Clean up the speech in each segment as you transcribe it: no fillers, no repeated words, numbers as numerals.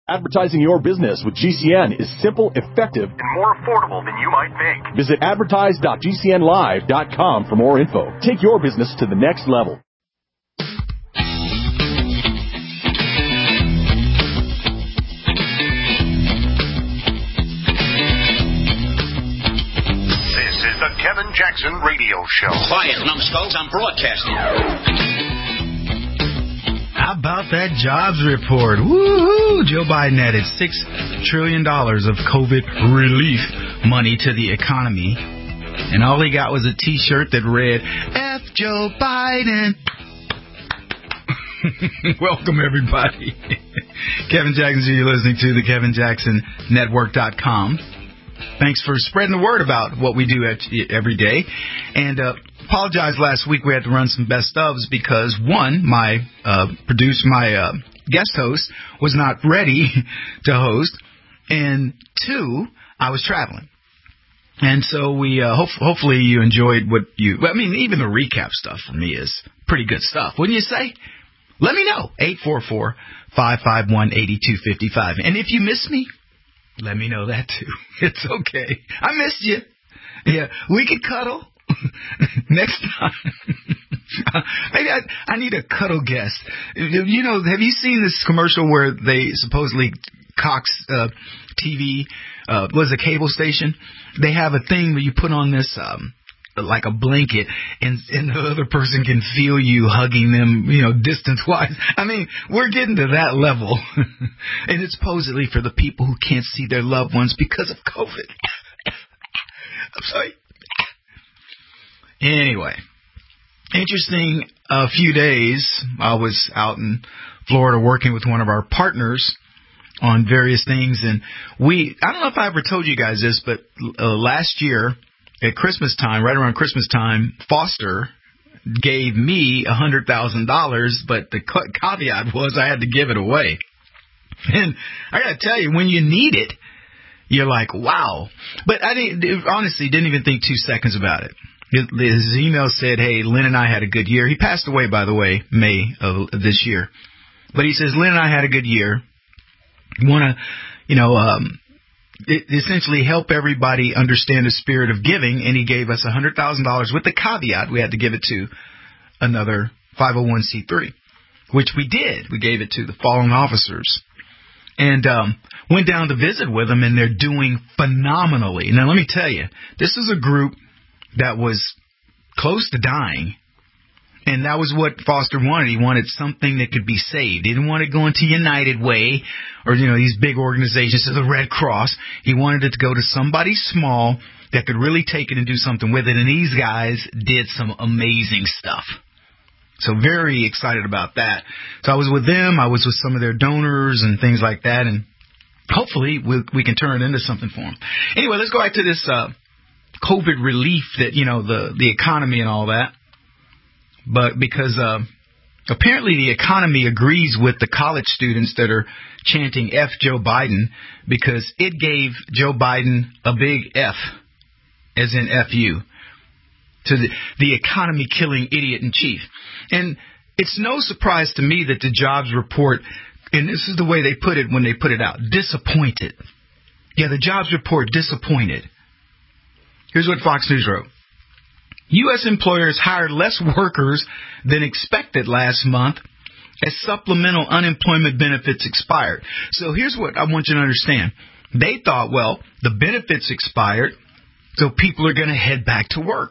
Advertising your business with GCN is simple, effective, and more affordable than you might think. Visit advertise.gcnlive.com for more info. Take your business to the next level. This is the Kevin Jackson Radio Show. Quiet, numbskulls, I'm broadcasting. How about that jobs report? Woo-hoo! Joe Biden added $6 trillion of COVID relief money to the economy. And all he got was a T-shirt that read, F Joe Biden. Welcome, everybody. Kevin Jackson, you're listening to the KevinJacksonNetwork.com. Thanks for spreading the word about what we do every day. And apologize last week we had to run some best ofs because, one, my guest host was not ready to host, and two, I was traveling. And so we hopefully you enjoyed even the recap stuff for me is pretty good stuff, wouldn't you say? Let me know. 844-551-8255. And if you miss me, let me know that too. It's okay. I missed you. Yeah, we could cuddle. Next time. Maybe I need a cuddle guest. You know, have you seen this commercial where they supposedly Cox TV was a cable station? They have a thing where you put on this like a blanket and the other person can feel you hugging them, distance-wise. I mean, we're getting to that level. And it's supposedly for the people who can't see their loved ones because of COVID. I'm sorry. Anyway, interesting few days. I was out in Florida working with one of our partners on various things. And I don't know if I ever told you guys this, but last year at Christmas time, right around Christmas time, Foster gave me $100,000, but the caveat was I had to give it away. And I got to tell you, when you need it, you're like, wow. But I honestly didn't even think 2 seconds about it. His email said, hey, Lynn and I had a good year. He passed away, by the way, May of this year. But he says, Lynn and I had a good year. Want to, essentially help everybody understand the spirit of giving. And he gave us $100,000 with the caveat we had to give it to another 501c3, which we did. We gave it to the fallen officers. And went down to visit with them, and they're doing phenomenally. Now, let me tell you, this is a group that was close to dying, and that was what Foster wanted. He wanted something that could be saved. He didn't want it going to United Way or, these big organizations, to the Red Cross. He wanted it to go to somebody small that could really take it and do something with it, and these guys did some amazing stuff. So very excited about that. So I was with them. I was with some of their donors and things like that, and hopefully we can turn it into something for them. Anyway, let's go back to this COVID relief that, the economy and all that. But because apparently the economy agrees with the college students that are chanting F Joe Biden, because it gave Joe Biden a big F, as in F-U, to the economy-killing idiot in chief. And it's no surprise to me that the jobs report, and this is the way they put it when they put it out, disappointed. Yeah, the jobs report disappointed. Here's what Fox News wrote. U.S. employers hired less workers than expected last month as supplemental unemployment benefits expired. So here's what I want you to understand. They thought, well, the benefits expired, so people are going to head back to work.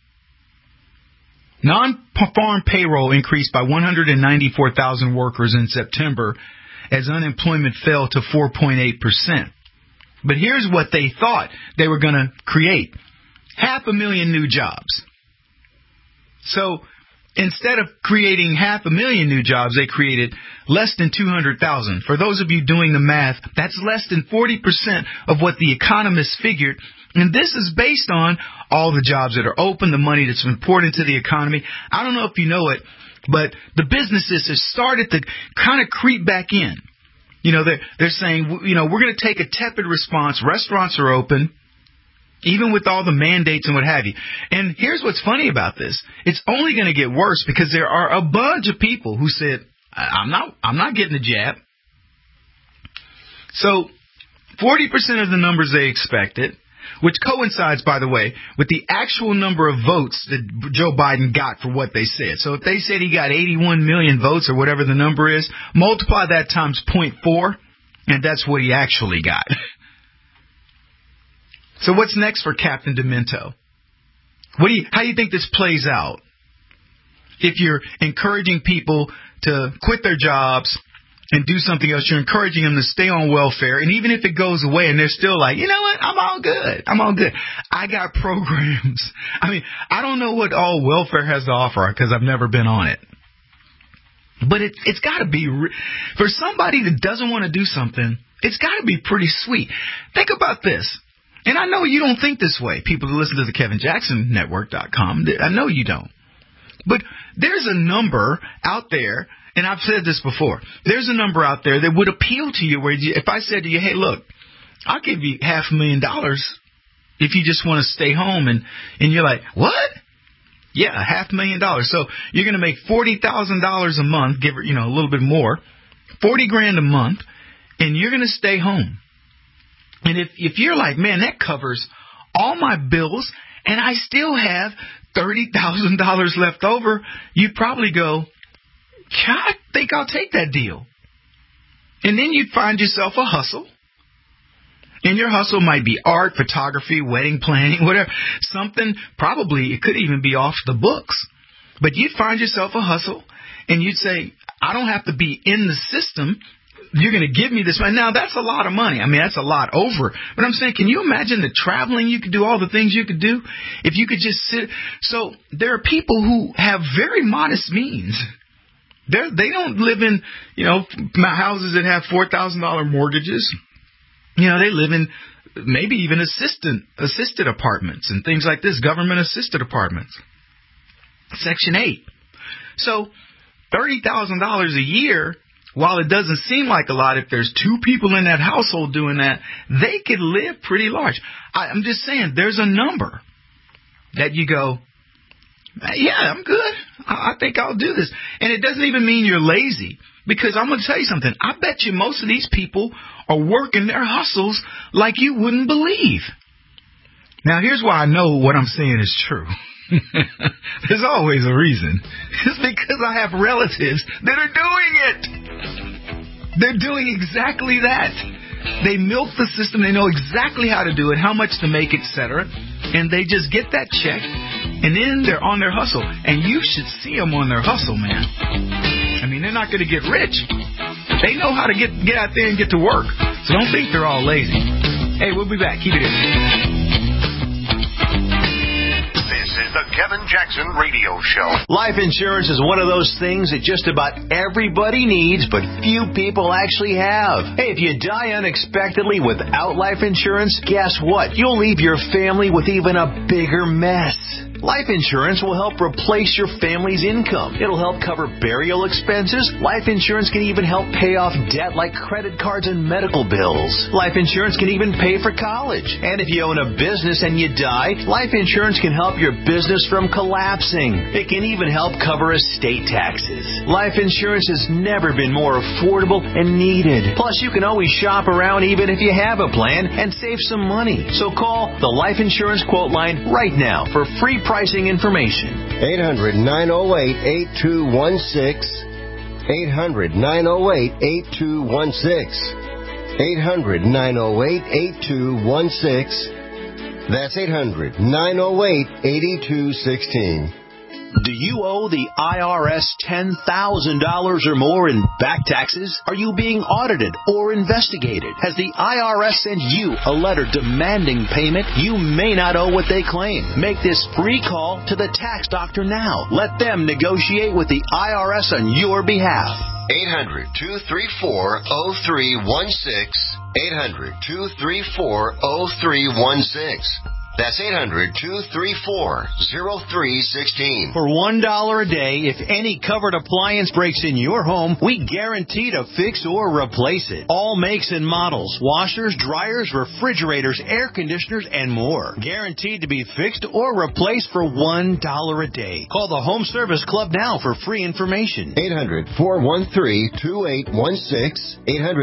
Non-farm payroll increased by 194,000 workers in September as unemployment fell to 4.8%. But here's what they thought they were going to create. 500,000 new jobs. So instead of creating 500,000 new jobs, they created less than 200,000. For those of you doing the math, that's less than 40% of what the economists figured. And this is based on all the jobs that are open, the money that's been poured into the economy. I don't know if you know it, but the businesses have started to kind of creep back in. They're saying, we're going to take a tepid response. Restaurants are open, even with all the mandates and what have you. And here's what's funny about this. It's only going to get worse because there are a bunch of people who said, I'm not getting the jab. So 40% of the numbers they expected, which coincides, by the way, with the actual number of votes that Joe Biden got for what they said. So if they said he got 81 million votes or whatever the number is, multiply that times 0.4, and that's what he actually got. So what's next for Captain Demento? How do you think this plays out? If you're encouraging people to quit their jobs and do something else, you're encouraging them to stay on welfare. And even if it goes away and they're still like, you know what, I'm all good. I got programs. I mean, I don't know what all welfare has to offer because I've never been on it. But it's got to be, for somebody that doesn't want to do something, it's got to be pretty sweet. Think about this. And I know you don't think this way, people who listen to the KevinJacksonNetwork.com. I know you don't. But there's a number out there, and I've said this before, there's a number out there that would appeal to you where if I said to you, hey, look, I'll give you $500,000 if you just want to stay home, and you're like, what? Yeah, $500,000. So you're going to make $40,000 a month, give it, a little bit more, $40,000 a month, and you're going to stay home. And if you're like, man, that covers all my bills, and I still have $30,000 left over, you'd probably go, I think I'll take that deal. And then you'd find yourself a hustle. And your hustle might be art, photography, wedding planning, whatever. Something, probably, it could even be off the books. But you'd find yourself a hustle, and you'd say, I don't have to be in the system. You're going to give me this money. Now, that's a lot of money. I mean, that's a lot over. But I'm saying, can you imagine the traveling you could do, all the things you could do if you could just sit? So there are people who have very modest means. They don't live in, houses that have $4,000 mortgages. They live in maybe even assisted apartments and things like this, government assisted apartments. Section 8. So $30,000 a year, while it doesn't seem like a lot, if there's two people in that household doing that, they could live pretty large. I'm just saying, there's a number that you go, yeah, I'm good. I think I'll do this. And it doesn't even mean you're lazy, because I'm going to tell you something. I bet you most of these people are working their hustles like you wouldn't believe. Now, here's why I know what I'm saying is true. There's always a reason. It's because I have relatives that are doing it. They're doing exactly that. They milk the system. They know exactly how to do it, how much to make, etc. And they just get that check, and then they're on their hustle. And you should see them on their hustle, man. I mean, they're not going to get rich. They know how to get out there and get to work. So don't think they're all lazy. Hey, we'll be back. Keep it in. This is the Kevin Jackson Radio Show. Life insurance is one of those things that just about everybody needs, but few people actually have. Hey, if you die unexpectedly without life insurance, guess what? You'll leave your family with even a bigger mess. Life insurance will help replace your family's income. It'll help cover burial expenses. Life insurance can even help pay off debt like credit cards and medical bills. Life insurance can even pay for college. And if you own a business and you die, life insurance can help your business from collapsing. It can even help cover estate taxes. Life insurance has never been more affordable and needed. Plus, you can always shop around even if you have a plan and save some money. So call the Life Insurance Quote Line right now for free pricing information. 800-908-8216. 800-908-8216. 800-908-8216. That's 800-908-8216. Do you owe the IRS $10,000 or more in back taxes? Are you being audited or investigated? Has the IRS sent you a letter demanding payment? You may not owe what they claim. Make this free call to the tax doctor now. Let them negotiate with the IRS on your behalf. 800-234-0316. 800-234-0316. That's 800-234-0316. For $1 a day, if any covered appliance breaks in your home, we guarantee to fix or replace it. All makes and models, washers, dryers, refrigerators, air conditioners, and more. Guaranteed to be fixed or replaced for $1 a day. Call the Home Service Club now for free information. 800-413-2816.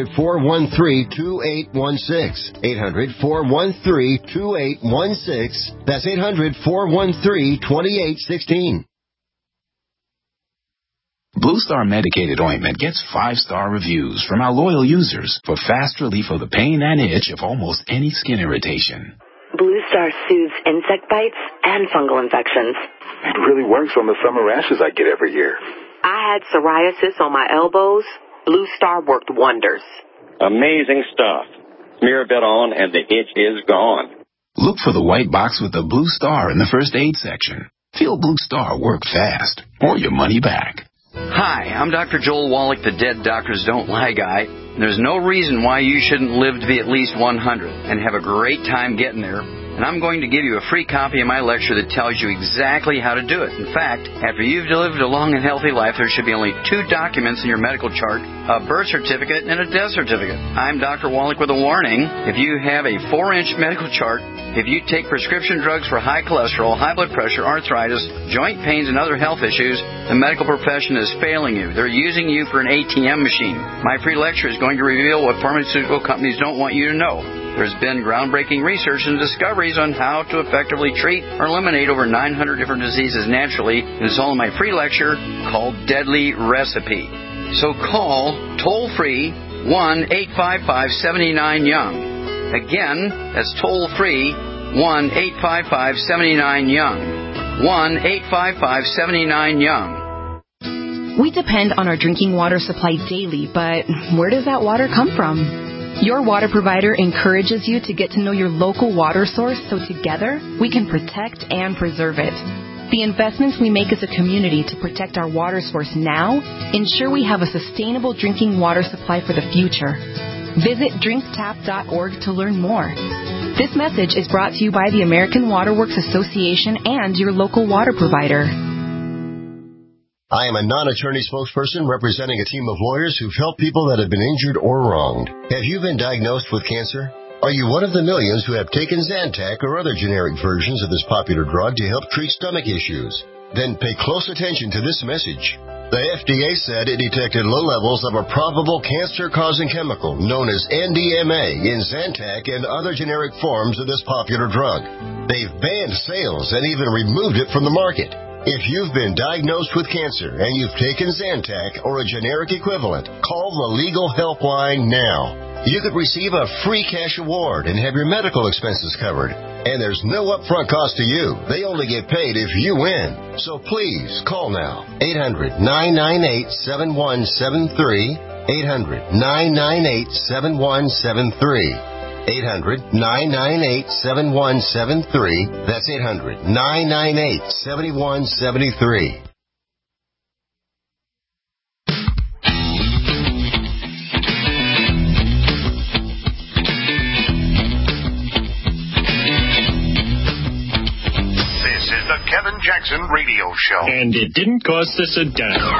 800-413-2816. 800-413-2816. That's 800-413-2816. Blue Star medicated ointment gets 5-star reviews from our loyal users for fast relief of the pain and itch of almost any skin irritation. Blue Star soothes insect bites and fungal infections. It really works on the summer rashes I get every year. I had psoriasis on my elbows. Blue Star worked wonders. Amazing stuff. Smear a bit on and the itch is gone. Look for the white box with the Blue Star in the first aid section. Feel Blue Star work fast, or your money back. Hi, I'm Dr. Joel Wallach, the Dead Doctors Don't Lie guy. There's no reason why you shouldn't live to be at least 100 and have a great time getting there. And I'm going to give you a free copy of my lecture that tells you exactly how to do it. In fact, after you've lived a long and healthy life, there should be only 2 documents in your medical chart, a birth certificate and a death certificate. I'm Dr. Wallach with a warning. If you have a 4-inch medical chart, if you take prescription drugs for high cholesterol, high blood pressure, arthritis, joint pains, and other health issues, the medical profession is failing you. They're using you for an ATM machine. My free lecture is going to reveal what pharmaceutical companies don't want you to know. There's been groundbreaking research and discoveries on how to effectively treat or eliminate over 900 different diseases naturally. It's all in my free lecture called Deadly Recipe. So call toll-free 1-855-79-YOUNG. Again, that's toll-free 1-855-79-YOUNG. 1-855-79-YOUNG. We depend on our drinking water supply daily, but where does that water come from? Your water provider encourages you to get to know your local water source so together we can protect and preserve it. The investments we make as a community to protect our water source now ensure we have a sustainable drinking water supply for the future. Visit drinktap.org to learn more. This message is brought to you by the American Water Works Association and your local water provider. I am a non-attorney spokesperson representing a team of lawyers who've helped people that have been injured or wronged. Have you been diagnosed with cancer? Are you one of the millions who have taken Zantac or other generic versions of this popular drug to help treat stomach issues? Then pay close attention to this message. The FDA said it detected low levels of a probable cancer-causing chemical known as NDMA in Zantac and other generic forms of this popular drug. They've banned sales and even removed it from the market. If you've been diagnosed with cancer and you've taken Zantac or a generic equivalent, call the Legal Helpline now. You could receive a free cash award and have your medical expenses covered. And there's no upfront cost to you. They only get paid if you win. So please call now. 800-998-7173. 800-998-7173. 800-998-7173. That's 800-998-7173. This is the Kevin Jackson Radio Show. And it didn't cost us a dime.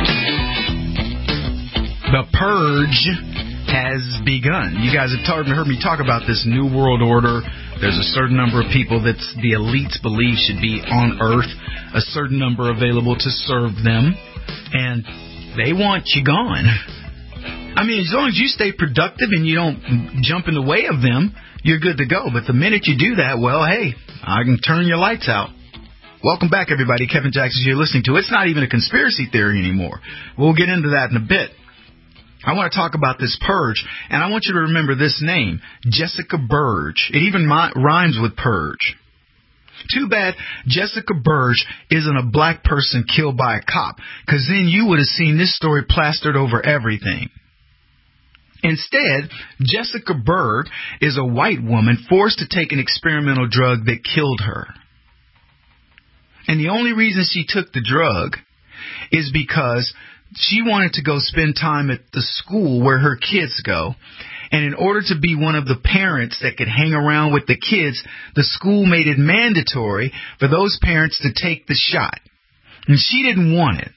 The Purge has begun. You guys have heard me talk about this New World Order. There's a certain number of people that the elites believe should be on Earth, a certain number available to serve them, and they want you gone. I mean, as long as you stay productive and you don't jump in the way of them, you're good to go. But the minute you do that, well, hey, I can turn your lights out. Welcome back, everybody. Kevin Jackson, you're listening to. It's not even a conspiracy theory anymore. We'll get into that in a bit. I want to talk about this purge, and I want you to remember this name, Jessica Burge. It even rhymes with purge. Too bad Jessica Burge isn't a black person killed by a cop, because then you would have seen this story plastered over everything. Instead, Jessica Burge is a white woman forced to take an experimental drug that killed her. And the only reason she took the drug is because she wanted to go spend time at the school where her kids go. And in order to be one of the parents that could hang around with the kids, the school made it mandatory for those parents to take the shot. And she didn't want it.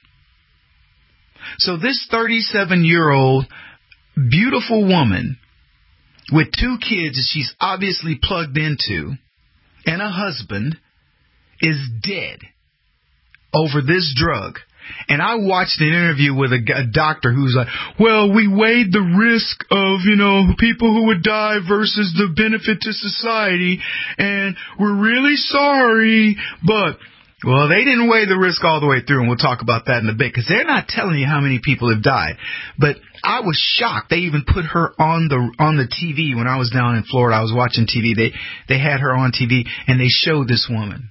So this 37-year-old beautiful woman with 2 kids that she's obviously plugged into and a husband is dead over this drug. And I watched an interview with a doctor who's like, well, we weighed the risk of, people who would die versus the benefit to society, and we're really sorry, but, well, they didn't weigh the risk all the way through, and we'll talk about that in a bit, because they're not telling you how many people have died. But I was shocked. They even put her on the TV when I was down in Florida. I was watching TV. They had her on TV, and they showed this woman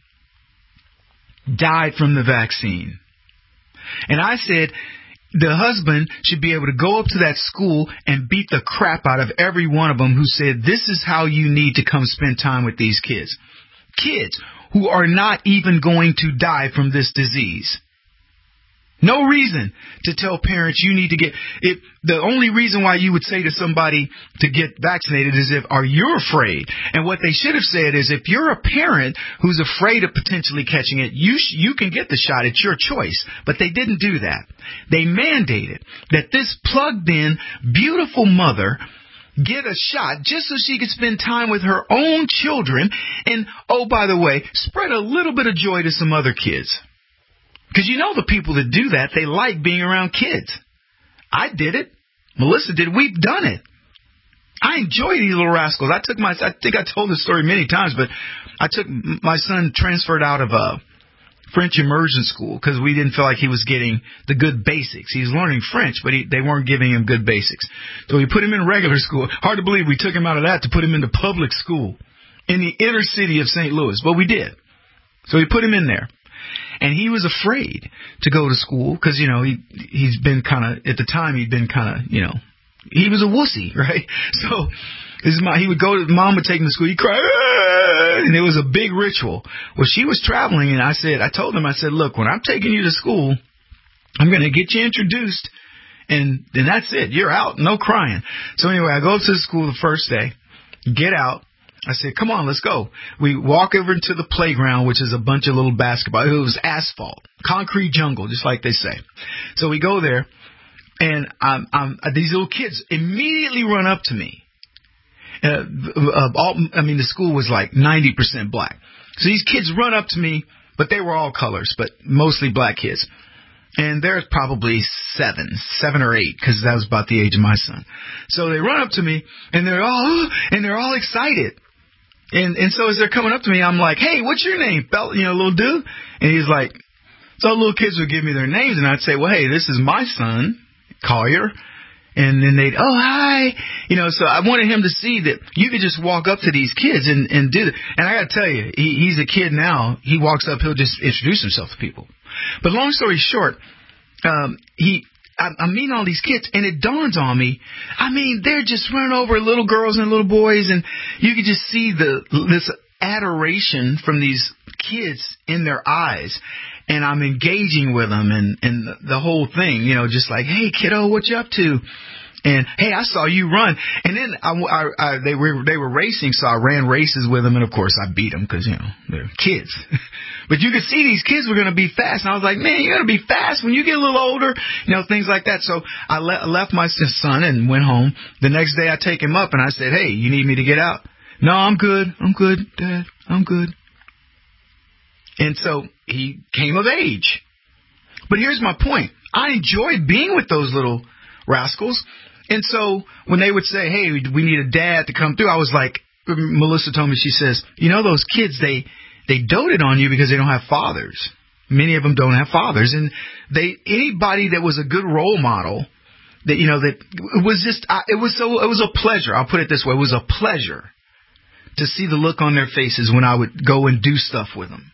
died from the vaccine. And I said, the husband should be able to go up to that school and beat the crap out of every one of them who said, this is how you need to come spend time with these kids. Kids who are not even going to die from this disease. No reason to tell parents you need to get it. The only reason why you would say to somebody to get vaccinated is if, are you afraid? And what they should have said is, if you're a parent who's afraid of potentially catching it, you can get the shot. It's your choice. But they didn't do that. They mandated that this plugged in, beautiful mother get a shot just so she could spend time with her own children. And, oh, by the way, spread a little bit of joy to some other kids. Because the people that do that, they like being around kids. I did it. Melissa did. We've done it. I enjoy these little rascals. I think I told this story many times, but I took my son, transferred out of French immersion school because we didn't feel like he was getting the good basics. He was learning French, but they weren't giving him good basics. So we put him in regular school. Hard to believe we took him out of that to put him into public school in the inner city of St. Louis, but we did. So we put him in there. And he was afraid to go to school because, he's been kind of, at the time, he'd been kind of, he was a wussy, right? So he would go, mom would take him to school, he'd cry, and it was a big ritual. Well, she was traveling, and I told him, look, when I'm taking you to school, I'm going to get you introduced, and that's it. You're out, no crying. So anyway, I go to the school the first day, get out. I said, come on, let's go. We walk over to the playground, which is a bunch of little basketball. It was asphalt, concrete jungle, just like they say. So we go there, and these little kids immediately run up to me. The school was like 90% black. So these kids run up to me, but they were all colors, but mostly black kids. And they're probably 7 or 8, because that was about the age of my son. So they run up to me, and they're all excited. And so as they're coming up to me, I'm like, hey, what's your name, little dude? And he's like, so little kids would give me their names, and I'd say, well, hey, this is my son, Collier. And then they'd, oh, hi. So I wanted him to see that you could just walk up to these kids and do it. And I got to tell you, he's a kid now. He walks up, he'll just introduce himself to people. But long story short, I'm meeting all these kids, and it dawns on me, they're just running over little girls and little boys, and you could just see this adoration from these kids in their eyes, and I'm engaging with them, and the whole thing, just like, hey, kiddo, what you up to? And, hey, I saw you run. And then they were racing, so I ran races with them, and, of course, I beat them because, they're kids. But you could see these kids were going to be fast. And I was like, man, you're going to be fast when you get a little older, things like that. So I left my son and went home. The next day I take him up, and I said, hey, you need me to get out? No, I'm good. I'm good, Dad. I'm good. And so he came of age. But here's my point. I enjoyed being with those little rascals. And so when they would say, hey, we need a dad to come through, I was like, Melissa told me, she says, those kids, they doted on you because they don't have fathers. Many of them don't have fathers. And anybody that was a good role model, that it was a pleasure. I'll put it this way. It was a pleasure to see the look on their faces when I would go and do stuff with them.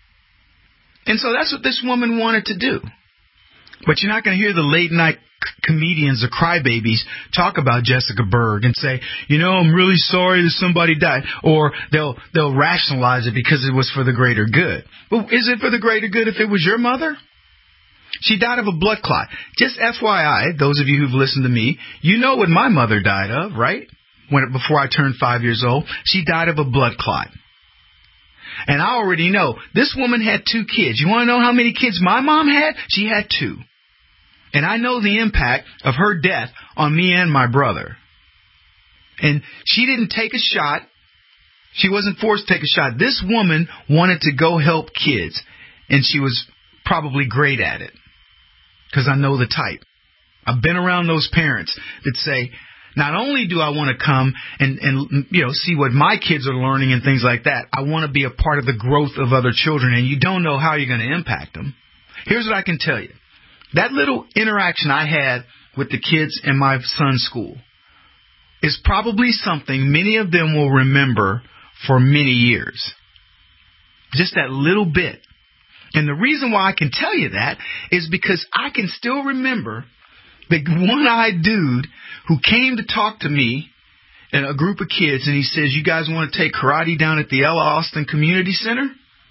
And so that's what this woman wanted to do. But you're not going to hear the late night comedians or crybabies talk about Jessica Berg and say, I'm really sorry that somebody died. Or they'll rationalize it because it was for the greater good. Well, is it for the greater good if it was your mother? She died of a blood clot. Just FYI, those of you who've listened to me, you know what my mother died of, right? before I turned 5 years old. She died of a blood clot. And I already know this woman had 2 kids. You want to know how many kids my mom had? She had 2. And I know the impact of her death on me and my brother. And she didn't take a shot. She wasn't forced to take a shot. This woman wanted to go help kids. And she was probably great at it. Because I know the type. I've been around those parents that say, not only do I want to come and see what my kids are learning and things like that, I want to be a part of the growth of other children, and you don't know how you're going to impact them. Here's what I can tell you. That little interaction I had with the kids in my son's school is probably something many of them will remember for many years. Just that little bit. And the reason why I can tell you that is because I can still remember the one-eyed dude who came to talk to me and a group of kids, and he says, you guys want to take karate down at the Ella Austin Community Center?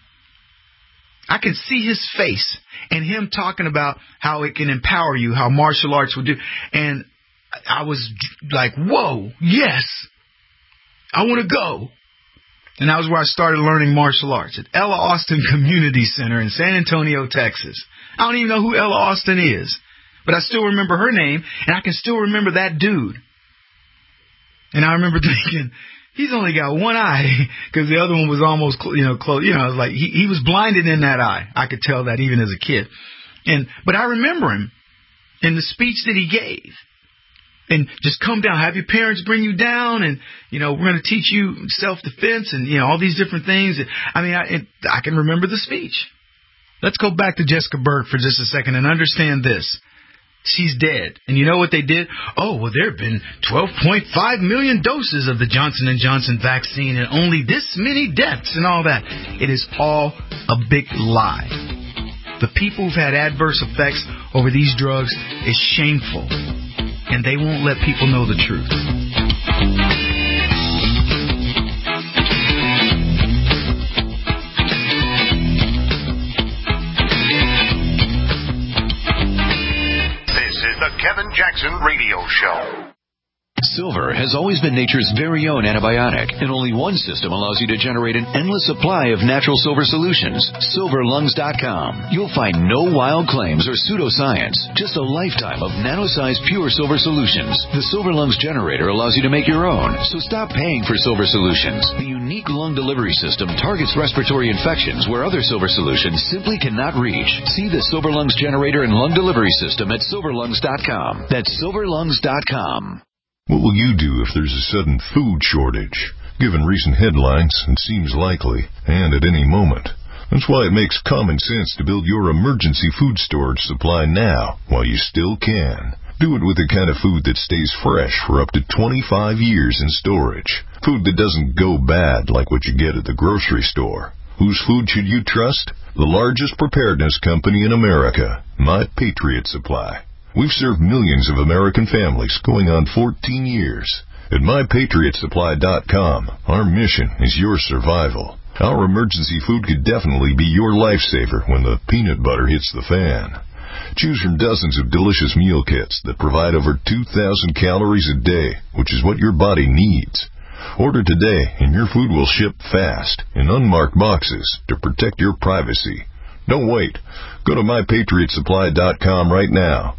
I can see his face and him talking about how it can empower you, how martial arts will do. And I was like, whoa, yes, I want to go. And that was where I started learning martial arts at Ella Austin Community Center in San Antonio, Texas. I don't even know who Ella Austin is, but I still remember her name, and I can still remember that dude. And I remember thinking, he's only got one eye, because the other one was almost, close. I was like, he was blinded in that eye. I could tell that even as a kid. But I remember him in the speech that he gave. And just come down, have your parents bring you down, and, we're going to teach you self-defense and, all these different things. I mean, I can remember the speech. Let's go back to Jessica Berg for just a second and understand this. She's dead. And you know what they did? Oh, well, there have been 12.5 million doses of the Johnson & Johnson vaccine and only this many deaths and all that. It is all a big lie. The people who've had adverse effects over these drugs is shameful. And they won't let people know the truth. This is the Kevin Jackson Radio Show. Silver has always been nature's very own antibiotic, and only one system allows you to generate an endless supply of natural silver solutions. SilverLungs.com. You'll find no wild claims or pseudoscience, just a lifetime of nano-sized pure silver solutions. The Silver Lungs generator allows you to make your own, so stop paying for silver solutions. The unique lung delivery system targets respiratory infections where other silver solutions simply cannot reach. See the Silver Lungs generator and lung delivery system at SilverLungs.com. That's SilverLungs.com. What will you do if there's a sudden food shortage? Given recent headlines, it seems likely, and at any moment. That's why it makes common sense to build your emergency food storage supply now, while you still can. Do it with the kind of food that stays fresh for up to 25 years in storage. Food that doesn't go bad like what you get at the grocery store. Whose food should you trust? The largest preparedness company in America, My Patriot Supply. We've served millions of American families going on 14 years. At MyPatriotSupply.com, our mission is your survival. Our emergency food could definitely be your lifesaver when the peanut butter hits the fan. Choose from dozens of delicious meal kits that provide over 2,000 calories a day, which is what your body needs. Order today and your food will ship fast in unmarked boxes to protect your privacy. Don't wait. Go to MyPatriotSupply.com right now.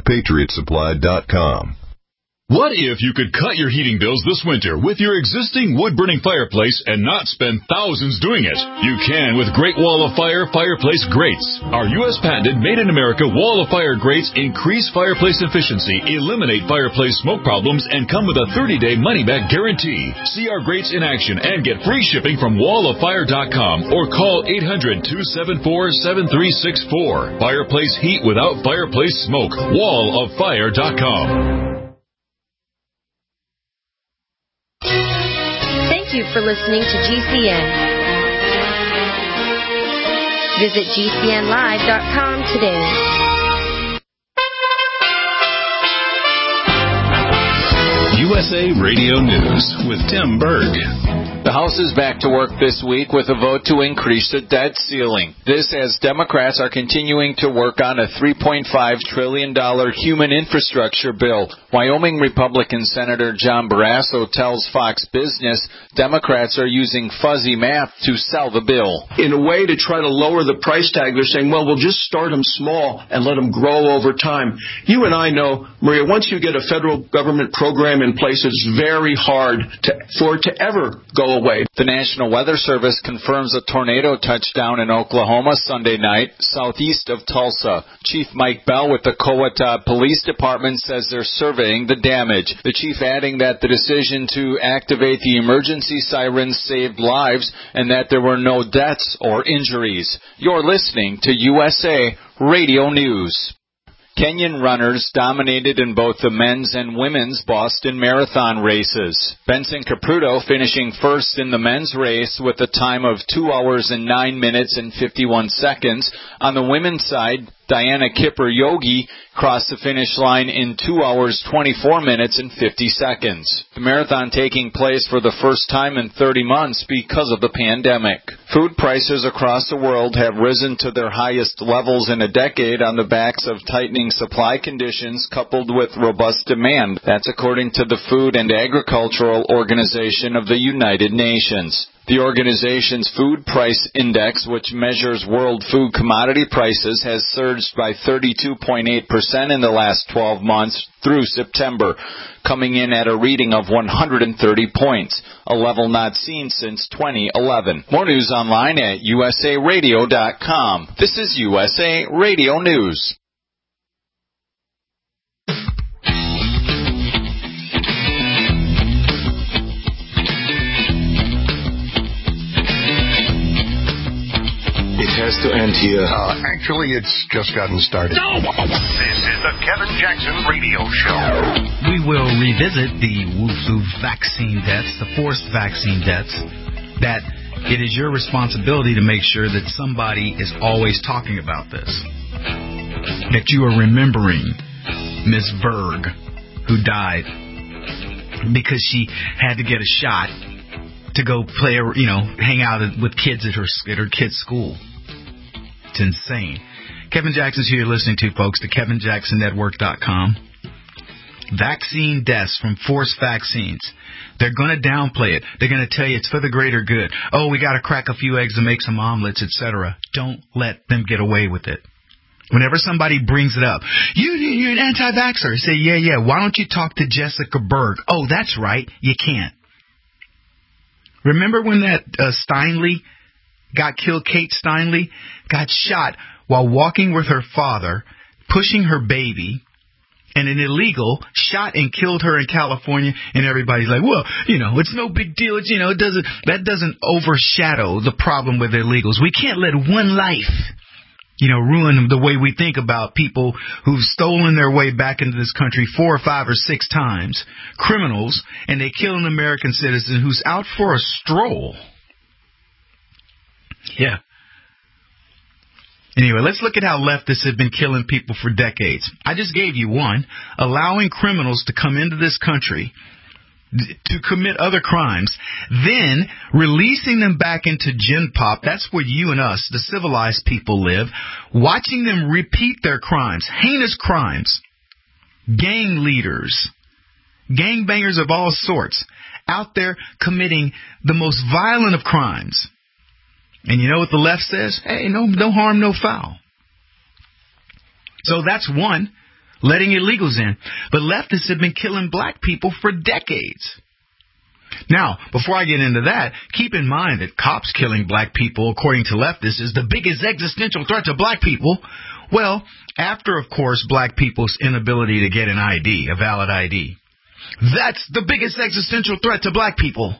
MyPatriotSupply.com. What if you could cut your heating bills this winter with your existing wood-burning fireplace and not spend thousands doing it? You can with Great Wall of Fire fireplace grates. Our U.S. patented made-in-America Wall of Fire grates increase fireplace efficiency, eliminate fireplace smoke problems, and come with a 30-day money-back guarantee. See our grates in action and get free shipping from walloffire.com or call 800-274-7364. Fireplace heat without fireplace smoke. walloffire.com. Thank you for listening to GCN. Visit GCNlive.com today. USA Radio News with Tim Berg. The House is back to work this week with a vote to increase the debt ceiling. This as Democrats are continuing to work on a $3.5 trillion human infrastructure bill. Wyoming Republican Senator John Barrasso tells Fox Business Democrats are using fuzzy math to sell the bill. In a way to try to lower the price tag, they're saying, well, we'll just start them small and let them grow over time. You and I know, Maria, once you get a federal government program in place, it's very hard for it to ever go away. The National Weather Service confirms a tornado touchdown in Oklahoma Sunday night, southeast of Tulsa. Chief Mike Bell with the Coweta Police Department says they're surveying the damage. The chief adding that the decision to activate the emergency sirens saved lives and that there were no deaths or injuries. You're listening to USA Radio News. Kenyan runners dominated in both the men's and women's Boston Marathon races. Benson Caputo finishing first in the men's race with a time of 2 hours and 9 minutes and 51 seconds. On the women's side, Diana Kipper-Yogi crossed the finish line in 2 hours, 24 minutes, and 50 seconds. The marathon taking place for the first time in 30 months because of the pandemic. Food prices across the world have risen to their highest levels in a decade on the backs of tightening supply conditions coupled with robust demand. That's according to the Food and Agricultural Organization of the United Nations. The organization's food price index, which measures world food commodity prices, has surged by 32.8% in the last 12 months through September, coming in at a reading of 130 points, a level not seen since 2011. More news online at usaradio.com. This is USA Radio News. It has to end here. Actually, it's just gotten started. No! This is the Kevin Jackson Radio Show. We will revisit the Wusu vaccine deaths, the forced vaccine deaths, that it is your responsibility to make sure that somebody is always talking about this. That you are remembering Ms. Berg, who died because she had to get a shot to go play, hang out with kids at her kid's school. It's insane. Kevin Jackson's who you're listening to, folks, to KevinJacksonNetwork.com. Vaccine deaths from forced vaccines. They're going to downplay it. They're going to tell you it's for the greater good. Oh, we got to crack a few eggs and make some omelets, etc. Don't let them get away with it. Whenever somebody brings it up, you're an anti-vaxxer. Say, yeah. Why don't you talk to Jessica Berg? Oh, that's right. You can't. Remember when that Steinle got killed? Kate Steinle got shot while walking with her father, pushing her baby, and an illegal shot and killed her in California. And everybody's like, well, it's no big deal. That doesn't overshadow the problem with illegals. We can't let one life, ruin the way we think about people who've stolen their way back into this country 4 or 5 or 6 times, criminals, and they kill an American citizen who's out for a stroll. Yeah. Anyway, let's look at how leftists have been killing people for decades. I just gave you one, allowing criminals to come into this country to commit other crimes, then releasing them back into Gen Pop. That's where you and us, the civilized people, live, watching them repeat their crimes, heinous crimes. Gang leaders, gangbangers of all sorts, out there committing the most violent of crimes. And you know what the left says? Hey, no harm, no foul. So that's one. Letting illegals in. But leftists have been killing black people for decades. Now, before I get into that, keep in mind that cops killing black people, according to leftists, is the biggest existential threat to black people. Well, after, of course, black people's inability to get an ID, a valid ID. That's the biggest existential threat to black people.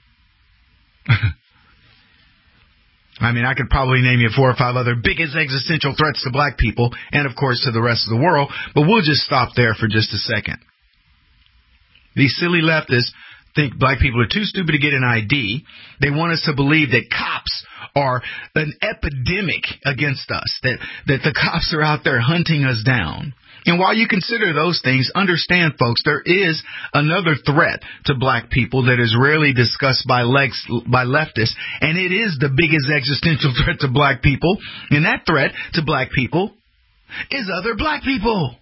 I could probably name you 4 or 5 other biggest existential threats to black people and, of course, to the rest of the world, but we'll just stop there for just a second. These silly leftists think black people are too stupid to get an ID. They want us to believe that cops are an epidemic against us, that the cops are out there hunting us down. And while you consider those things, understand, folks, there is another threat to black people that is rarely discussed by leftists, and it is the biggest existential threat to black people. And that threat to black people is other black people.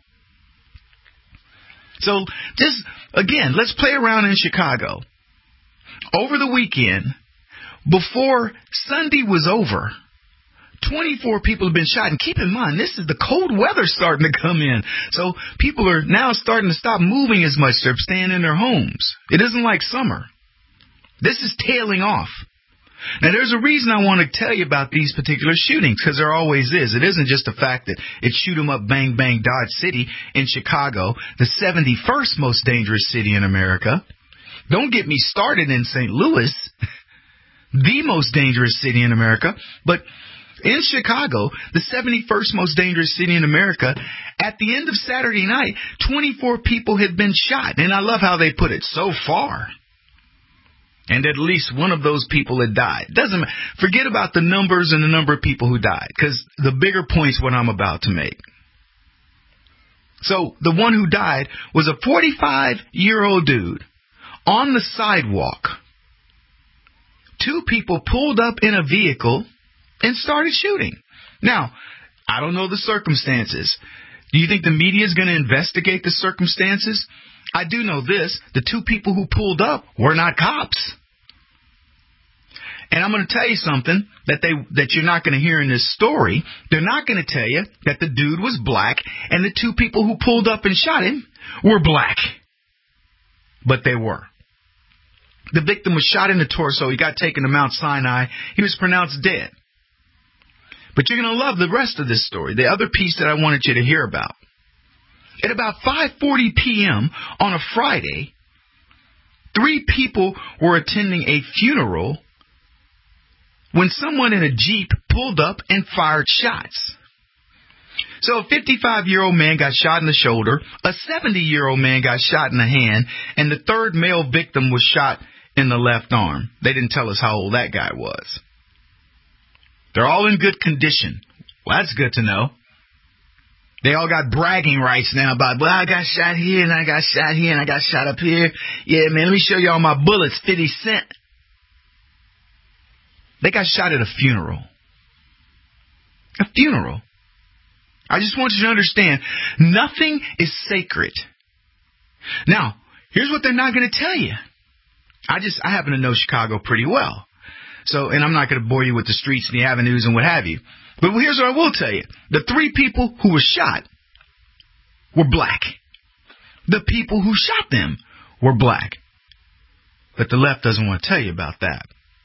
So just, again, let's play around in Chicago. Over the weekend, before Sunday was over, 24 people have been shot. And keep in mind, this is the cold weather starting to come in. So people are now starting to stop moving as much. They're staying in their homes. It isn't like summer. This is tailing off. Now, there's a reason I want to tell you about these particular shootings, because there always is. It isn't just the fact that it's shoot 'em up, bang, bang, Dodge City in Chicago, the 71st most dangerous city in America. Don't get me started in St. Louis, the most dangerous city in America. But in Chicago, the 71st most dangerous city in America, at the end of Saturday night, 24 people had been shot. And I love how they put it, so far. And at least one of those people had died. Doesn't matter. Forget about the numbers and the number of people who died, because the bigger point's what I'm about to make. So the one who died was a 45-year-old dude on the sidewalk. Two people pulled up in a vehicle and started shooting. Now, I don't know the circumstances. Do you think the media is going to investigate the circumstances? I do know this. The two people who pulled up were not cops. And I'm going to tell you something that you're not going to hear in this story. They're not going to tell you that the dude was black and the two people who pulled up and shot him were black. But they were. The victim was shot in the torso. He got taken to Mount Sinai. He was pronounced dead. But you're going to love the rest of this story, the other piece that I wanted you to hear about. At about 5:40 p.m. on a Friday, 3 people were attending a funeral when someone in a Jeep pulled up and fired shots. So a 55-year-old man got shot in the shoulder, a 70-year-old man got shot in the hand, and the third male victim was shot in the left arm. They didn't tell us how old that guy was. They're all in good condition. Well, that's good to know. They all got bragging rights now about, well, I got shot here, and I got shot here, and I got shot up here. Yeah, man, let me show you all my bullets, 50 cents. They got shot at a funeral. A funeral. I just want you to understand, nothing is sacred. Now, here's what they're not going to tell you. I happen to know Chicago pretty well. So, and I'm not going to bore you with the streets and the avenues and what have you. But here's what I will tell you. The 3 people who were shot were black. The people who shot them were black. But the left doesn't want to tell you about that.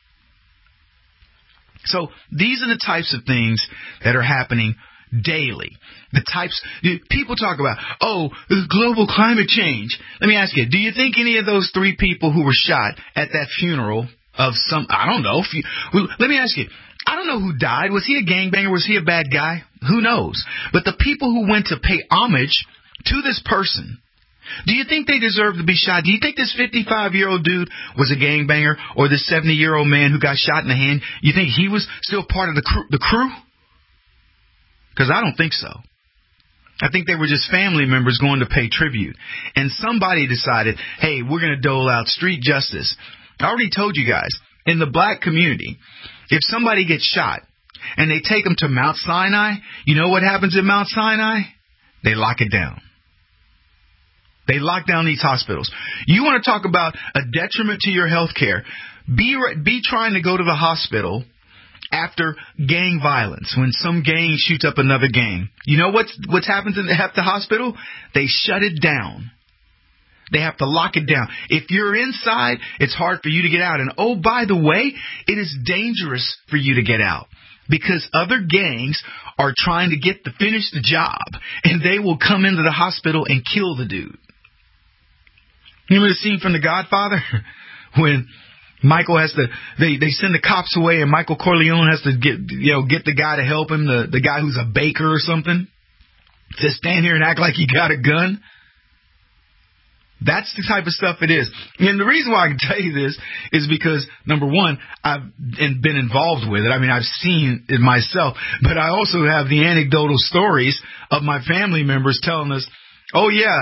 So these are the types of things that are happening daily. The types, people talk about, global climate change. Let me ask you, do you think any of those 3 people who were shot at that funeral of some, I don't know. Let me ask you, I don't know who died. Was he a gangbanger? Was he a bad guy? Who knows? But the people who went to pay homage to this person, do you think they deserve to be shot? Do you think this 55-year-old dude was a gangbanger, or this 70-year-old man who got shot in the hand, you think he was still part of the crew? Because I don't think so. I think they were just family members going to pay tribute. And somebody decided, hey, we're going to dole out street justice. I already told you guys, in the black community, if somebody gets shot and they take them to Mount Sinai, you know what happens at Mount Sinai? They lock it down. They lock down these hospitals. You want to talk about a detriment to your health care? Be trying to go to the hospital after gang violence, when some gang shoots up another gang. You know what's happened at the hospital? They shut it down. They have to lock it down. If you're inside, it's hard for you to get out. And oh, by the way, it is dangerous for you to get out, because other gangs are trying to finish the job, and they will come into the hospital and kill the dude. You remember the scene from The Godfather when Michael has to, they send the cops away, and Michael Corleone has to get the guy to help him, the guy who's a baker or something, to stand here and act like he got a gun. That's the type of stuff it is. And the reason why I can tell you this is because, number one, I've been involved with it. I mean, I've seen it myself, but I also have the anecdotal stories of my family members telling us, oh yeah,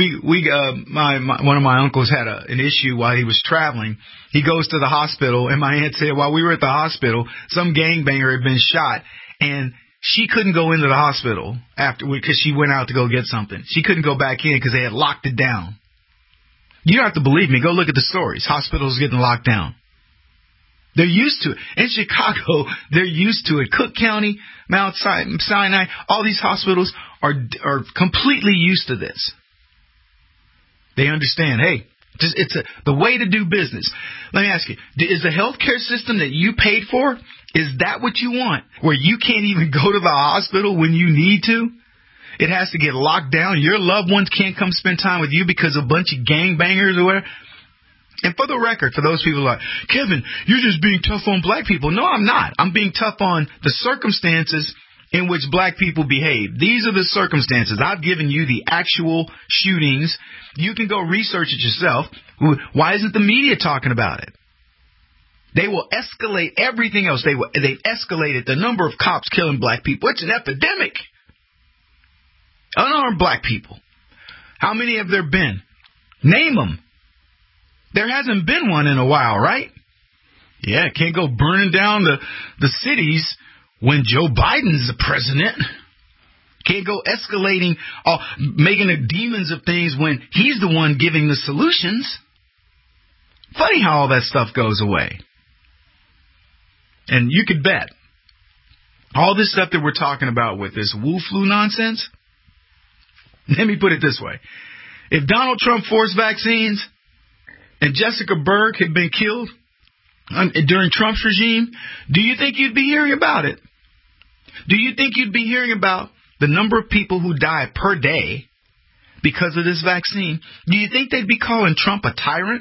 one of my uncles had an issue while he was traveling. He goes to the hospital, and my aunt said while we were at the hospital, some gangbanger had been shot, and she couldn't go into the hospital because she went out to go get something. She couldn't go back in because they had locked it down. You don't have to believe me. Go look at the stories. Hospitals getting locked down. They're used to it. In Chicago, they're used to it. Cook County, Mount Sinai, all these hospitals are completely used to this. They understand, hey, it's the way to do business. Let me ask you, is the healthcare system that you paid for, is that what you want? Where you can't even go to the hospital when you need to? It has to get locked down. Your loved ones can't come spend time with you because a bunch of gangbangers or whatever. And for the record, for those people like, Kevin, you're just being tough on black people. No, I'm not. I'm being tough on the circumstances in which black people behave. These are the circumstances. I've given you the actual shootings. You can go research it yourself. Why isn't the media talking about it? They will escalate everything else. They've escalated the number of cops killing black people. It's an epidemic. Unarmed black people. How many have there been? Name them. There hasn't been one in a while, right? Yeah, can't go burning down the cities when Joe Biden's the president. Can't go escalating, making the demons of things when he's the one giving the solutions. Funny how all that stuff goes away. And you could bet all this stuff that we're talking about with this Wu flu nonsense, let me put it this way. If Donald Trump forced vaccines and Jessica Berg had been killed during Trump's regime, do you think you'd be hearing about it? Do you think you'd be hearing about the number of people who die per day because of this vaccine? Do you think they'd be calling Trump a tyrant?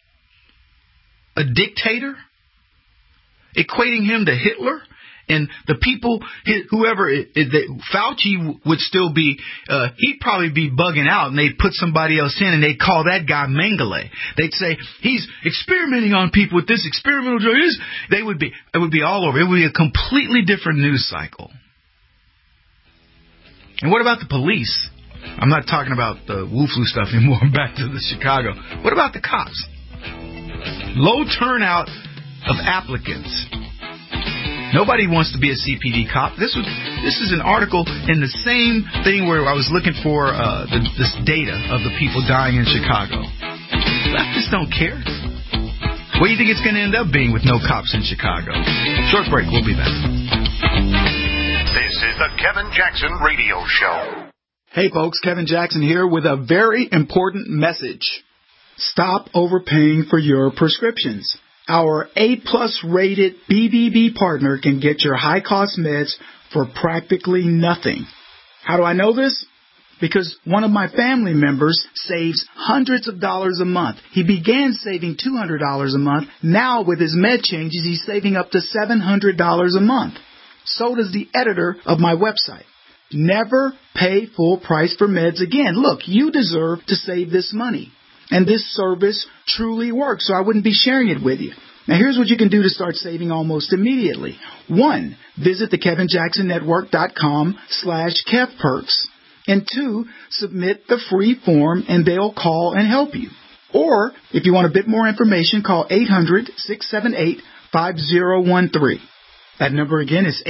A dictator? Equating him to Hitler? And the people, whoever, Fauci would still be, he'd probably be bugging out, and they'd put somebody else in, and they'd call that guy Mengele. They'd say, he's experimenting on people with this experimental drug. It would be all over. It would be a completely different news cycle. And what about the police? I'm not talking about the Wu flu stuff anymore. I'm back to the Chicago. What about the cops? Low turnout of applicants. Nobody wants to be a CPD cop. This is an article in the same thing where I was looking for this data of the people dying in Chicago. Leftists don't care. What do you think it's going to end up being with no cops in Chicago? Short break. We'll be back. This is the Kevin Jackson Radio Show. Hey folks, Kevin Jackson here with a very important message. Stop overpaying for your prescriptions. Our A-plus rated BBB partner can get your high-cost meds for practically nothing. How do I know this? Because one of my family members saves hundreds of dollars a month. He began saving $200 a month. Now, with his med changes, he's saving up to $700 a month. So does the editor of my website. Never pay full price for meds again. Look, you deserve to save this money. And this service truly works, so I wouldn't be sharing it with you. Now, here's what you can do to start saving almost immediately. 1, visit the KevinJacksonNetwork.com/KevPerks. And 2, submit the free form, and they'll call and help you. Or, if you want a bit more information, call 800-678-5013. That number again is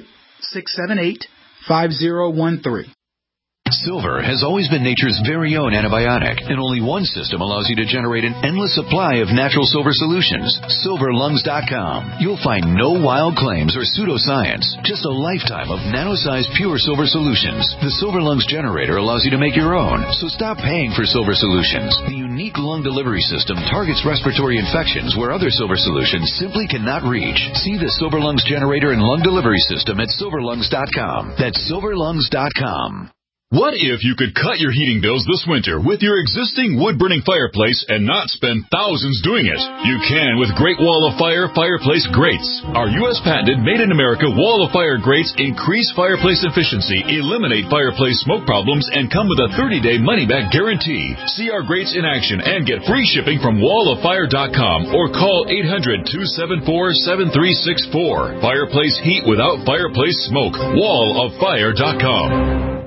800-678-5013. Silver has always been nature's very own antibiotic, and only one system allows you to generate an endless supply of natural silver solutions. SilverLungs.com. You'll find no wild claims or pseudoscience, just a lifetime of nano-sized pure silver solutions. The Silver Lungs generator allows you to make your own, so stop paying for silver solutions. The unique lung delivery system targets respiratory infections where other silver solutions simply cannot reach. See the Silver Lungs generator and lung delivery system at SilverLungs.com. That's SilverLungs.com. What if you could cut your heating bills this winter with your existing wood-burning fireplace and not spend thousands doing it? You can with Great Wall of Fire fireplace grates. Our U.S. patented made-in-America Wall of Fire grates increase fireplace efficiency, eliminate fireplace smoke problems, and come with a 30-day money-back guarantee. See our grates in action and get free shipping from walloffire.com or call 800-274-7364. Fireplace heat without fireplace smoke. walloffire.com.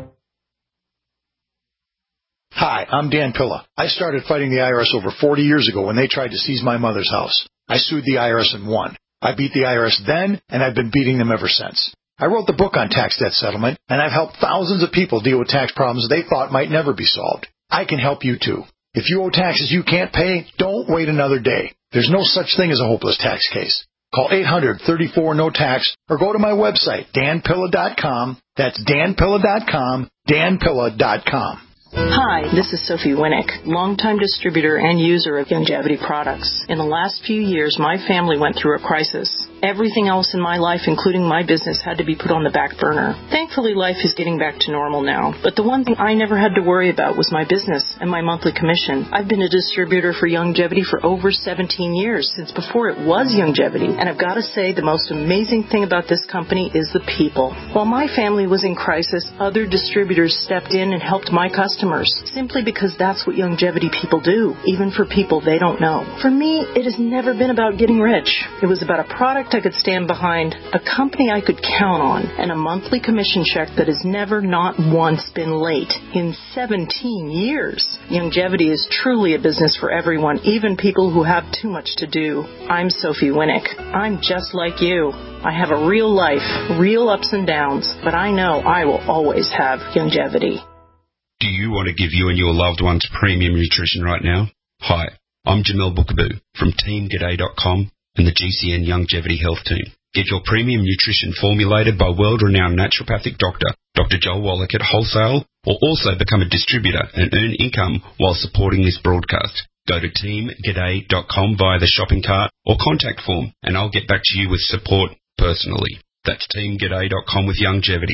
Hi, I'm Dan Pilla. I started fighting the IRS over 40 years ago when they tried to seize my mother's house. I sued the IRS and won. I beat the IRS then, and I've been beating them ever since. I wrote the book on tax debt settlement, and I've helped thousands of people deal with tax problems they thought might never be solved. I can help you too. If you owe taxes you can't pay, don't wait another day. There's no such thing as a hopeless tax case. Call 800-34-NO-TAX or go to my website, danpilla.com. That's danpilla.com, danpilla.com. Hi, this is Sophie Winnick, longtime distributor and user of Youngevity products. In the last few years, my family went through a crisis. Everything else in my life, including my business, had to be put on the back burner. Thankfully, life is getting back to normal now. But the one thing I never had to worry about was my business and my monthly commission. I've been a distributor for Youngevity for over 17 years, since before it was Youngevity. And I've got to say, the most amazing thing about this company is the people. While my family was in crisis, other distributors stepped in and helped my customers, simply because that's what Youngevity people do, even for people they don't know. For me, it has never been about getting rich. It was about a product I could stand behind, a company I could count on, and a monthly commission check that has never, not once, been late in 17 years. Youngevity is truly a business for everyone, even people who have too much to do. I'm Sophie Winnick. I'm just like you. I have a real life, real ups and downs, but I know I will always have Youngevity. Do you want to give you and your loved ones premium nutrition right now? Hi, I'm Jamel Bookaboo from TeamGaday.com and the GCN Youngevity Health Team. Get your premium nutrition formulated by world-renowned naturopathic doctor, Dr. Joel Wallach at wholesale, or also become a distributor and earn income while supporting this broadcast. Go to TeamGaday.com via the shopping cart or contact form, and I'll get back to you with support personally. That's TeamGaday.com with Youngevity.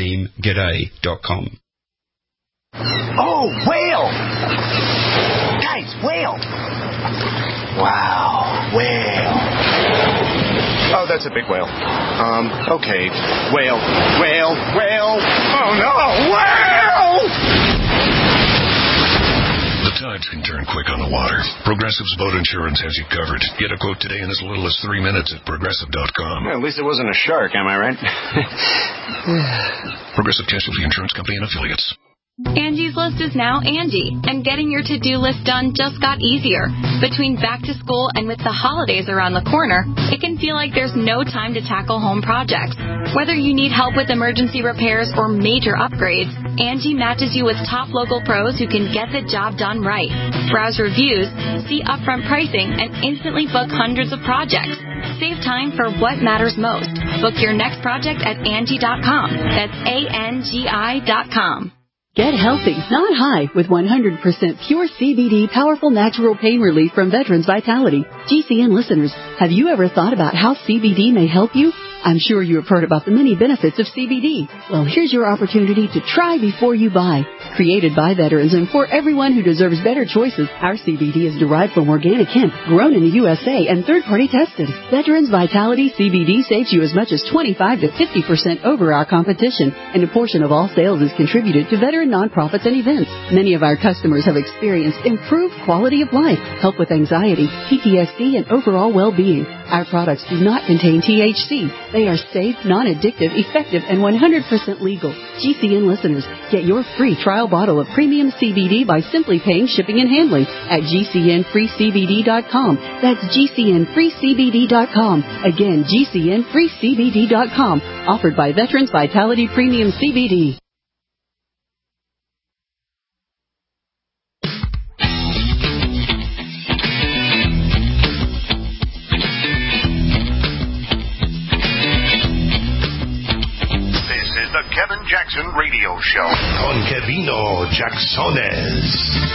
TeamGaday.com. Oh, whale! Guys, whale! Wow, whale. Oh, that's a big whale. Okay. Whale. Oh, no! Whale! The tides can turn quick on the water. Progressive's boat insurance has you covered. Get a quote today in as little as 3 minutes at Progressive.com. Well, at least it wasn't a shark, am I right? Progressive Casualty Insurance Company and Affiliates. Angie's List is now Angie, and getting your to-do list done just got easier. Between back to school and with the holidays around the corner, it can feel like there's no time to tackle home projects. Whether you need help with emergency repairs or major upgrades, Angie matches you with top local pros who can get the job done right. Browse reviews, see upfront pricing, and instantly book hundreds of projects. Save time for what matters most. Book your next project at Angie.com. That's ANGI.com. Get healthy, not high, with 100% pure CBD powerful natural pain relief from Veterans Vitality. GCN listeners, have you ever thought about how CBD may help you? I'm sure you have heard about the many benefits of CBD. Well, here's your opportunity to try before you buy. Created by veterans and for everyone who deserves better choices, our CBD is derived from organic hemp, grown in the USA, and third-party tested. Veterans Vitality CBD saves you as much as 25 to 50% over our competition, and a portion of all sales is contributed to veteran nonprofits and events. Many of our customers have experienced improved quality of life, help with anxiety, PTSD, and overall well-being. Our products do not contain THC. They are safe, non-addictive, effective, and 100% legal. GCN listeners, get your free trial bottle of premium CBD by simply paying shipping and handling at GCNFreeCBD.com. That's GCNFreeCBD.com. Again, GCNFreeCBD.com. Offered by Veterans Vitality Premium CBD. The Kevin Jackson Radio Show. Con Kevino Jacksones.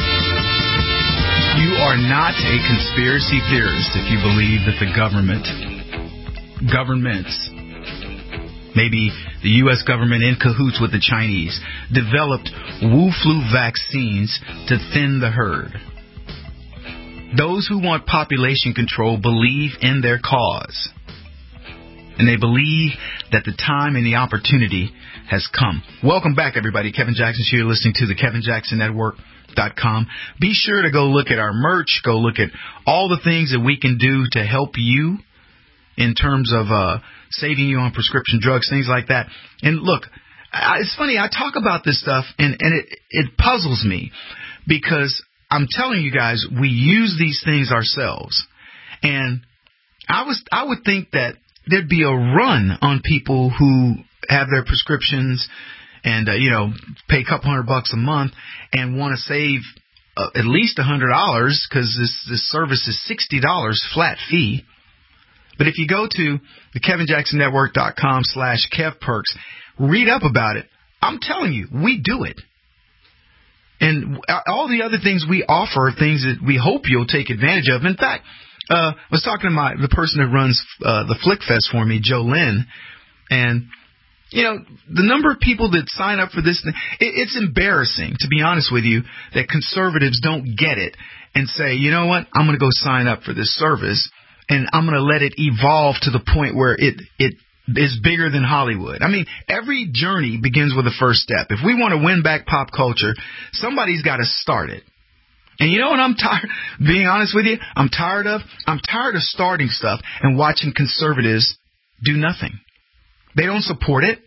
You are not a conspiracy theorist if you believe that the governments maybe the U.S. government in cahoots with the Chinese, developed Wu flu vaccines to thin the herd. Those who want population control believe in their cause. And they believe that the time and the opportunity has come. Welcome back, everybody. Kevin Jackson's here, listening to the KevinJacksonNetwork.com. Be sure to go look at our merch. Go look at all the things that we can do to help you in terms of saving you on prescription drugs, things like that. And look, it's funny. I talk about this stuff, and it puzzles me because I'm telling you guys, we use these things ourselves. And I would think that there'd be a run on people who have their prescriptions and, pay a couple $100 a month and want to save at least $100 because this service is $60 flat fee. But if you go to the KevinJacksonNetwork.com/KevPerks, read up about it. I'm telling you, we do it. And all the other things we offer are things that we hope you'll take advantage of. In fact, I was talking to the person that runs the Flick Fest for me, Joe Lynn, and the number of people that sign up for this, it's embarrassing, to be honest with you, that conservatives don't get it and say, you know what, I'm going to go sign up for this service, and I'm going to let it evolve to the point where it is bigger than Hollywood. I mean, every journey begins with a first step. If we want to win back pop culture, somebody's got to start it. And you know what I'm tired, being honest with you, I'm tired of starting stuff and watching conservatives do nothing. They don't support it.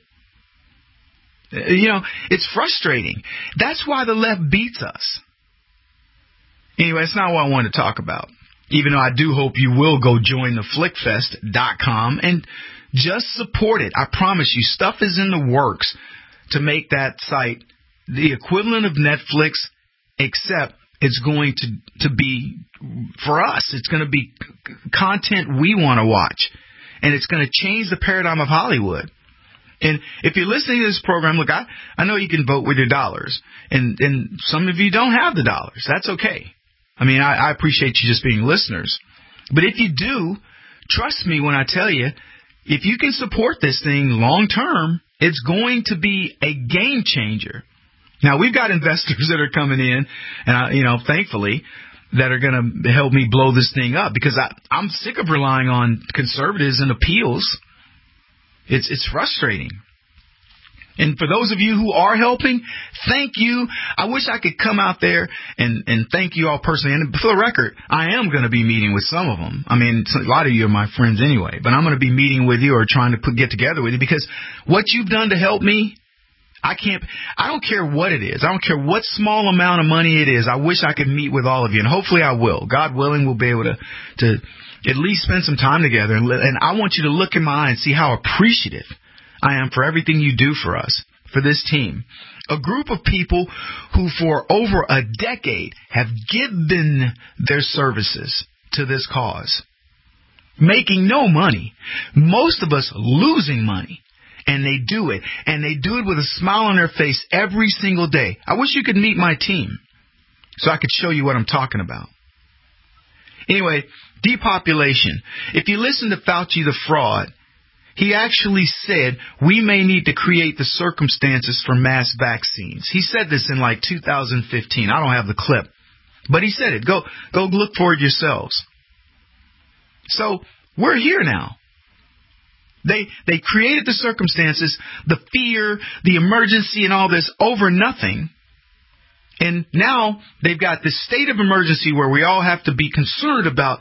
It's frustrating. That's why the left beats us. Anyway, it's not what I want to talk about. Even though I do hope you will go join the flickfest.com and just support it. I promise you, stuff is in the works to make that site the equivalent of Netflix, except it's going to be, for us, it's going to be content we want to watch. And it's going to change the paradigm of Hollywood. And if you're listening to this program, look, I know you can vote with your dollars. And some of you don't have the dollars. That's okay. I mean, I appreciate you just being listeners. But if you do, trust me when I tell you, if you can support this thing long term, it's going to be a game changer. Now, we've got investors that are coming in, and thankfully, that are going to help me blow this thing up because I'm sick of relying on conservatives and appeals. It's frustrating. And for those of you who are helping, thank you. I wish I could come out there and thank you all personally. And for the record, I am going to be meeting with some of them. I mean, a lot of you are my friends anyway, but I'm going to be meeting with you or trying to get together with you because what you've done to help me, I don't care what it is. I don't care what small amount of money it is. I wish I could meet with all of you, and hopefully I will. God willing, we'll be able to at least spend some time together. And I want you to look in my eye and see how appreciative I am for everything you do for us, for this team. A group of people who for over a decade have given their services to this cause, making no money, most of us losing money. And they do it. And they do it with a smile on their face every single day. I wish you could meet my team so I could show you what I'm talking about. Anyway, depopulation. If you listen to Fauci the fraud, he actually said we may need to create the circumstances for mass vaccines. He said this in 2015. I don't have the clip. But he said it. Go look for it yourselves. So we're here now. They created the circumstances, the fear, the emergency, and all this over nothing. And now they've got this state of emergency where we all have to be concerned about,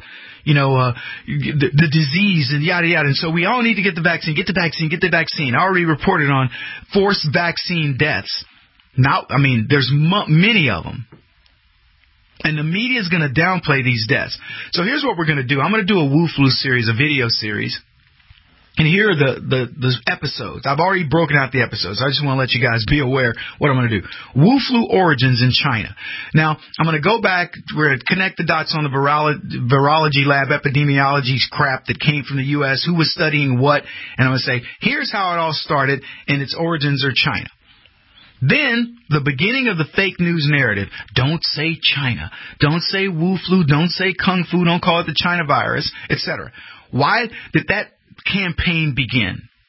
the disease and yada, yada. And so we all need to get the vaccine, get the vaccine, get the vaccine. I already reported on forced vaccine deaths. Now, there's many of them. And the media is going to downplay these deaths. So here's what we're going to do. I'm going to do a Wu Flu series, a video series. And here are the episodes. I've already broken out the episodes. I just want to let you guys be aware what I'm going to do. Wu flu origins in China. Now, I'm going to go back. We're going to connect the dots on the virology lab, epidemiology crap that came from the U.S., who was studying what. And I'm going to say, here's how it all started, and its origins are China. Then, the beginning of the fake news narrative. Don't say China. Don't say Wu flu. Don't say Kung Fu. Don't call it the China virus, etc. Why did that campaign begin?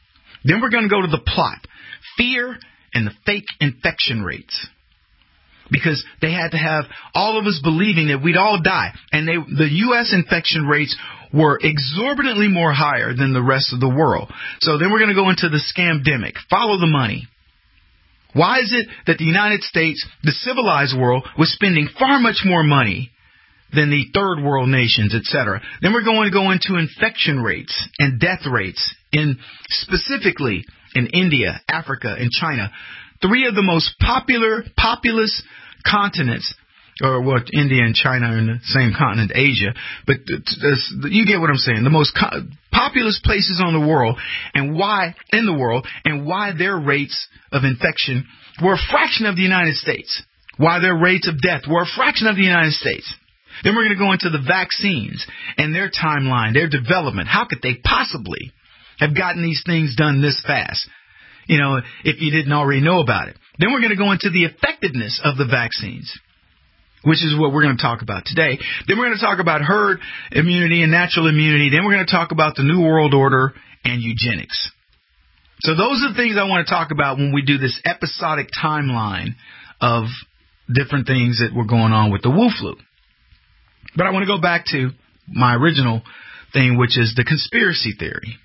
Then we're going to go to the plot. Fear and the fake infection rates. Because they had to have all of us believing that we'd all die. And the U.S. infection rates were exorbitantly more higher than the rest of the world. So then we're going to go into the scamdemic. Follow the money. Why is it that the United States, the civilized world, was spending far much more money than the third world nations, etc.? Then we're going to go into infection rates and death rates specifically in India, Africa, and China. 3 of the most populous continents, or what, India and China are in the same continent, Asia, but you get what I'm saying. The most populous places in the world, and why their rates of infection were a fraction of the United States. Why their rates of death were a fraction of the United States. Then we're going to go into the vaccines and their timeline, their development. How could they possibly have gotten these things done this fast? You know, if you didn't already know about it. Then we're going to go into the effectiveness of the vaccines, which is what we're going to talk about today. Then we're going to talk about herd immunity and natural immunity. Then we're going to talk about the New World Order and eugenics. So those are the things I want to talk about when we do this episodic timeline of different things that were going on with the Wu flu. But I want to go back to my original thing, which is the conspiracy theory.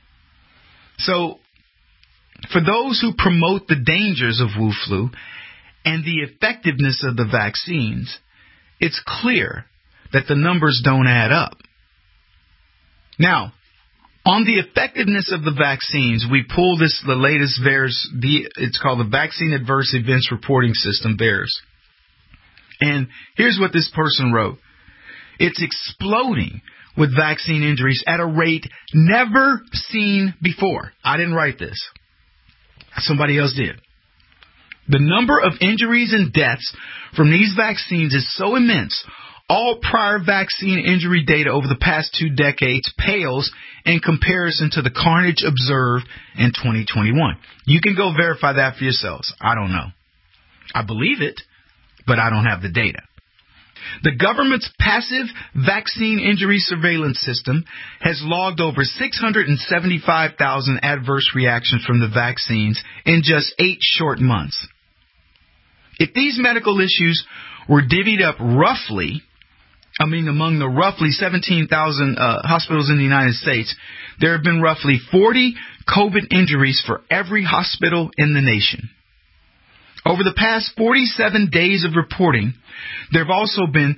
So for those who promote the dangers of Wu flu and the effectiveness of the vaccines, it's clear that the numbers don't add up. Now, on the effectiveness of the vaccines, we pull the latest VAERS, it's called the Vaccine Adverse Events Reporting System, VAERS. And here's what this person wrote. It's exploding with vaccine injuries at a rate never seen before. I didn't write this. Somebody else did. The number of injuries and deaths from these vaccines is so immense, all prior vaccine injury data over the past 2 decades pales in comparison to the carnage observed in 2021. You can go verify that for yourselves. I don't know. I believe it, but I don't have the data. The government's passive vaccine injury surveillance system has logged over 675,000 adverse reactions from the vaccines in just 8 short months. If these medical issues were divvied up roughly, among the roughly 17,000 hospitals in the United States, there have been roughly 40 COVID injuries for every hospital in the nation. Over the past 47 days of reporting, there have also been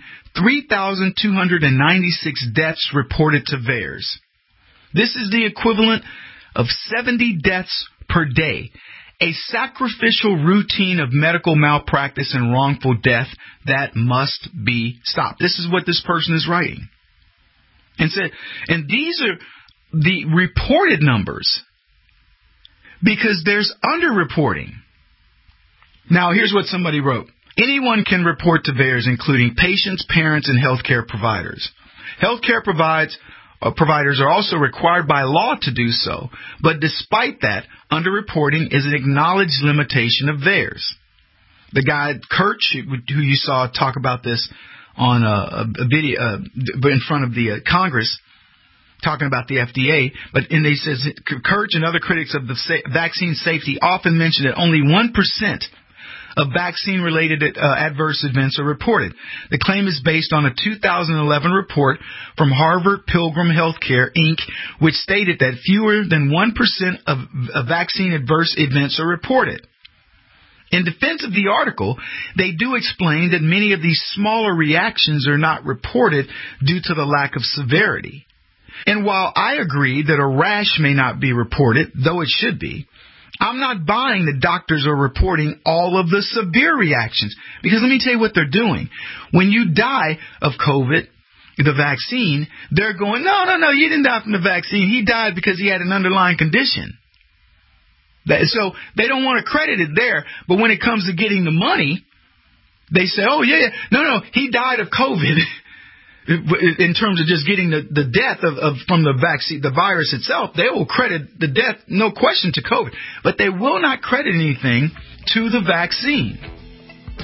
3,296 deaths reported to VAERS. This is the equivalent of 70 deaths per day, a sacrificial routine of medical malpractice and wrongful death that must be stopped. This is what this person is writing. And these are the reported numbers because there's underreporting. Now, here's what somebody wrote. Anyone can report to VAERS, including patients, parents, and healthcare providers. Healthcare providers are also required by law to do so, but despite that, underreporting is an acknowledged limitation of VAERS. The guy, Kirch, who you saw talk about this on a video in front of the Congress, talking about the FDA, and he says, Kirch and other critics of the vaccine safety often mention that only 1% of vaccine-related adverse events are reported. The claim is based on a 2011 report from Harvard Pilgrim Healthcare, Inc., which stated that fewer than 1% of vaccine adverse events are reported. In defense of the article, they do explain that many of these smaller reactions are not reported due to the lack of severity. And while I agree that a rash may not be reported, though it should be, I'm not buying that doctors are reporting all of the severe reactions. Because let me tell you what they're doing. When you die of COVID, the vaccine, they're going, no, you didn't die from the vaccine. He died because he had an underlying condition. So they don't want to credit it there. But when it comes to getting the money, they say, oh, yeah, no, he died of COVID. In terms of just getting the death from the vaccine, the virus itself, they will credit the death, no question, to COVID. But they will not credit anything to the vaccine.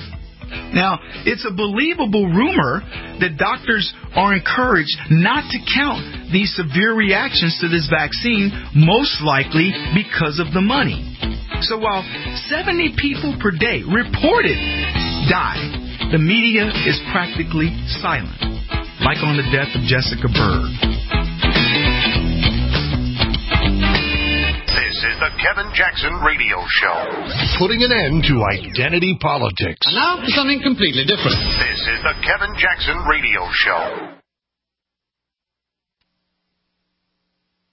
Now, it's a believable rumor that doctors are encouraged not to count these severe reactions to this vaccine, most likely because of the money. So while 70 people per day reported die, the media is practically silent, like on the death of Jessica Berg. This is the Kevin Jackson Radio Show. Putting an end to identity politics. And now for something completely different. This is the Kevin Jackson Radio Show.